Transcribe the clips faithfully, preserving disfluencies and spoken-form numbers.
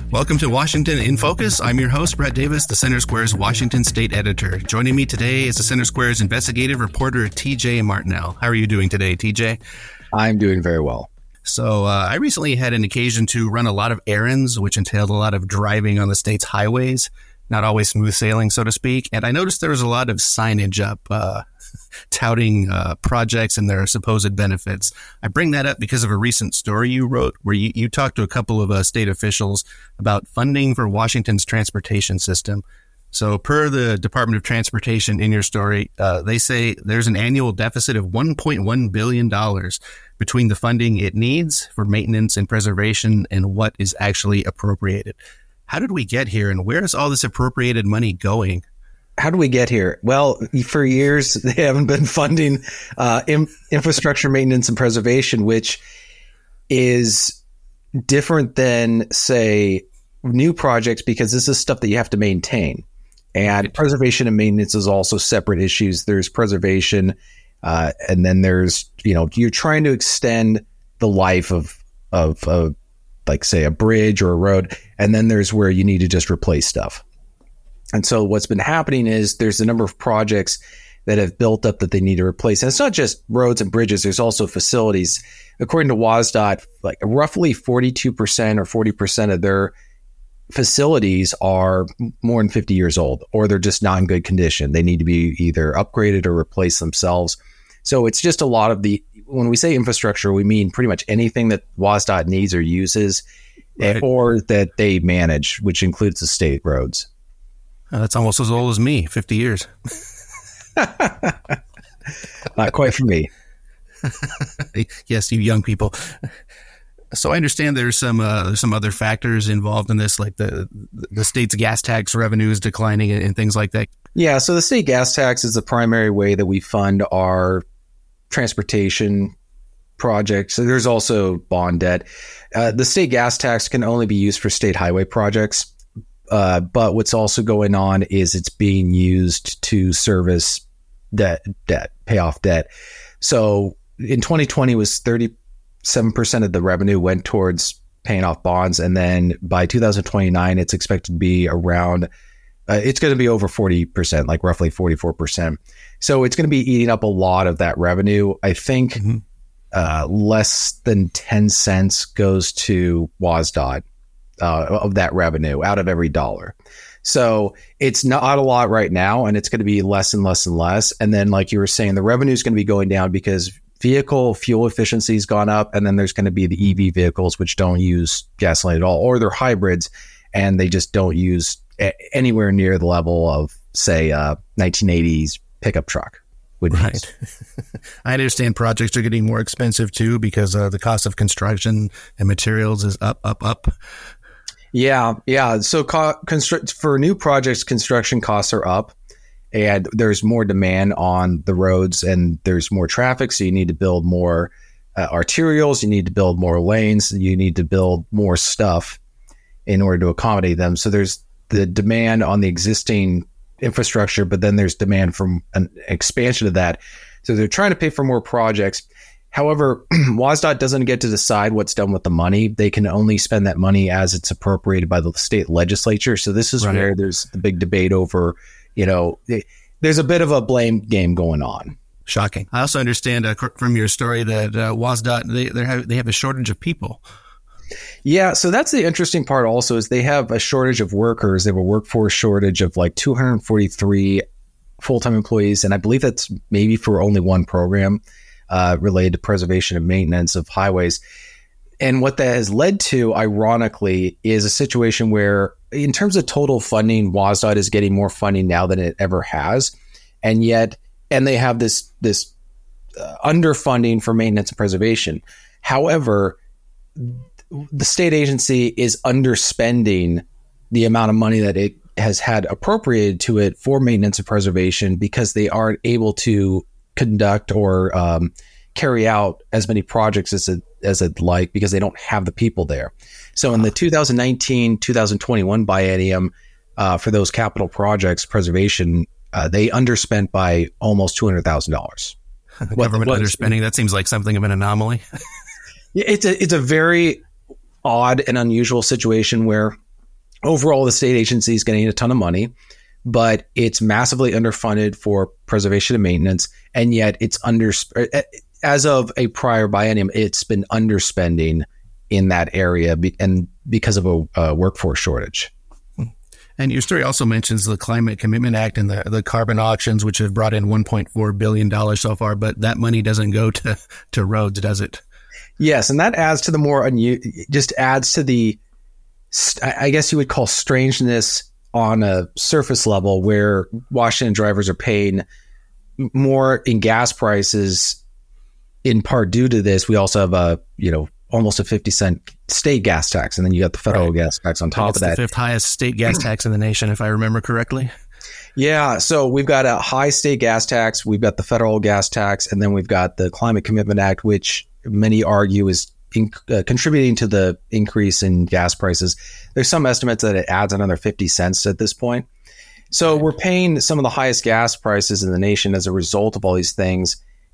Welcome to Washington in Focus. I'm your host, Brett Davis, the Center Square's Washington State Editor. Joining me today is the Center Square's investigative reporter, T J Martinell. How are you doing today, T J? I'm doing very well. So uh, I recently had an occasion to run a lot of errands, which entailed a lot of driving on the state's highways, not always smooth sailing, so to speak. And I noticed there was a lot of signage up uh, touting uh, projects and their supposed benefits. I bring that up because of a recent story you wrote where you, you talked to a couple of uh, state officials about funding for Washington's transportation system. So per the Department of Transportation in your story, uh, they say there's an annual deficit of one point one billion dollars between the funding it needs for maintenance and preservation and what is actually appropriated. How did we get here, and where is all this appropriated money going? How do we get here? Well, for years, they haven't been funding uh, in, infrastructure maintenance and preservation, which is different than, say, new projects, because this is stuff that you have to maintain. And preservation and maintenance is also separate issues. There's preservation, uh, and then there's, you know, you're trying to extend the life of, of, of, like, say, a bridge or a road. And then there's where you need to just replace stuff. And so what's been happening is there's a number of projects that have built up that they need to replace. And it's not just roads and bridges. There's also facilities. According to WSDOT, like roughly forty-two percent or forty percent of their facilities are more than fifty years old, or they're just not in good condition. They need to be either upgraded or replaced themselves. So it's just a lot of the, when we say infrastructure, we mean pretty much anything that WSDOT needs or uses, right, or that they manage, which includes the state roads. Uh, that's almost as old as me, fifty years. Not quite for me. Yes, you young people. So I understand there's some uh, there's some other factors involved in this, like the the state's gas tax revenue is declining and, and things like that. Yeah, so the state gas tax is the primary way that we fund our transportation projects. So there's also bond debt. Uh, the state gas tax can only be used for state highway projects. Uh, but what's also going on is it's being used to service debt, debt, pay off debt. So in twenty twenty, it was thirty-seven percent of the revenue went towards paying off bonds. And then by two thousand twenty-nine, it's expected to be around, uh, it's going to be over forty percent, like roughly forty-four percent. So it's going to be eating up a lot of that revenue. I think mm-hmm. uh, less than ten cents goes to WSDOT. Uh, of that revenue out of every dollar. So it's not a lot right now, and it's going to be less and less and less. And then, like you were saying, the revenue is going to be going down because vehicle fuel efficiency has gone up. And then there's going to be the E V vehicles, which don't use gasoline at all, or they're hybrids, and they just don't use a- anywhere near the level of, say, uh, nineteen eighties pickup truck. Right. I understand projects are getting more expensive too, because uh, the cost of construction and materials is up, up, up. Yeah, yeah. So co- construct for new projects, construction costs are up, and there's more demand on the roads, and there's more traffic. So you need to build more uh, arterials, you need to build more lanes, you need to build more stuff in order to accommodate them. So there's the demand on the existing infrastructure, but then there's demand from an expansion of that. So they're trying to pay for more projects. However, WSDOT doesn't get to decide what's done with the money. They can only spend that money as it's appropriated by the state legislature. So this is right. where there's the big debate over, you know, there's a bit of a blame game going on. Shocking. I also understand uh, from your story that uh, WSDOT, they they have, they have a shortage of people. Yeah, so that's the interesting part also, is they have a shortage of workers. They have a workforce shortage of like two hundred forty-three full-time employees. And I believe that's maybe for only one program. Uh, related to preservation and maintenance of highways. And what that has led to, ironically, is a situation where, in terms of total funding, WSDOT is getting more funding now than it ever has. And yet, and they have this, this uh, underfunding for maintenance and preservation. However, the state agency is underspending the amount of money that it has had appropriated to it for maintenance and preservation, because they aren't able to conduct or um, carry out as many projects as it, as it'd like, because they don't have the people there. So in the two thousand nineteen, two thousand twenty-one biennium, uh, for those capital projects, preservation, uh, they underspent by almost two hundred thousand dollars. Government what, underspending, that seems like something of an anomaly. It's a, it's a very odd and unusual situation where overall, the state agency is getting a ton of money, but it's massively underfunded for preservation and maintenance. And yet it's under, as of a prior biennium, it's been underspending in that area and because of a, a workforce shortage. And your story also mentions the Climate Commitment Act and the, the carbon auctions, which have brought in one point four billion dollars so far, but that money doesn't go to, to roads, does it? Yes. And that adds to the more, unu- just adds to the, I guess you would call strangeness on a surface level, where Washington drivers are paying more in gas prices in part due to this. We also have a, you know, almost a fifty cent state gas tax. And then you got the federal right. gas tax on top it's of that. The fifth highest state gas tax in the nation, if I remember correctly. Yeah. So we've got a high state gas tax. We've got the federal gas tax. And then we've got the Climate Commitment Act, which many argue is in, uh, contributing to the increase in gas prices. There's some estimates that it adds another fifty cents at this point. So we're paying some of the highest gas prices in the nation as a result of all these things.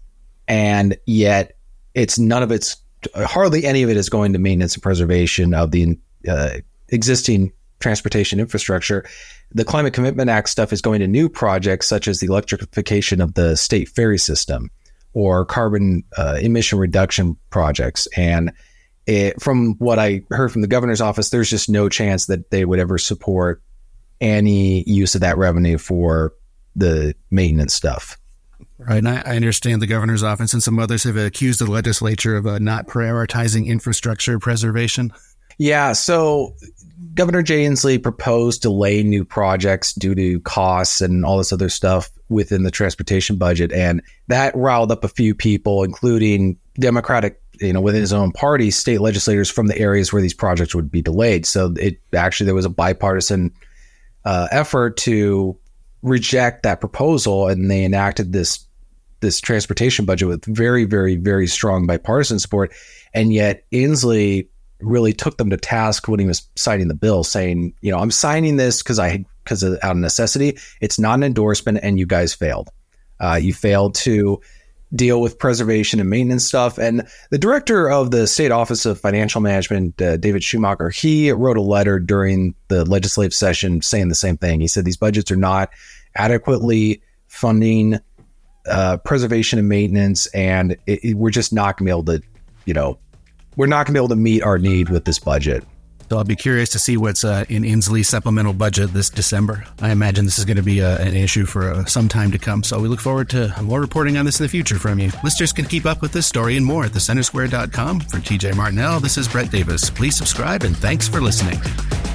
And yet it's none of it's hardly any of it is going to maintenance and preservation of the uh, existing transportation infrastructure. The Climate Commitment Act stuff is going to new projects such as the electrification of the state ferry system or carbon uh, emission reduction projects. And it, from what I heard from the governor's office, there's just no chance that they would ever support any use of that revenue for the maintenance stuff. Right. And I, I understand the governor's office and some others have accused the legislature of uh, not prioritizing infrastructure preservation. Yeah. So Governor Jay Inslee proposed to delay new projects due to costs and all this other stuff within the transportation budget. And that riled up a few people, including Democratic, you know, within his own party, state legislators from the areas where these projects would be delayed. So it actually, there was a bipartisan uh, effort to reject that proposal. And they enacted this this transportation budget with very, very, very strong bipartisan support. And yet Inslee really took them to task when he was signing the bill, saying, you know, I'm signing this because I because of out of necessity. It's not an endorsement, and you guys failed. Uh, you failed to deal with preservation and maintenance stuff. And the director of the State Office of Financial Management, uh, David Schumacher, he wrote a letter during the legislative session saying the same thing. He said these budgets are not adequately funding uh, preservation and maintenance, and it, it, we're just not going to be able to, you know, we're not going to be able to meet our need with this budget. So I'll be curious to see what's uh, in Inslee's supplemental budget this December. I imagine this is going to be a, an issue for uh, some time to come. So we look forward to more reporting on this in the future from you. Listeners can keep up with this story and more at the center square dot com. For T J Martinell, this is Brett Davis. Please subscribe and thanks for listening.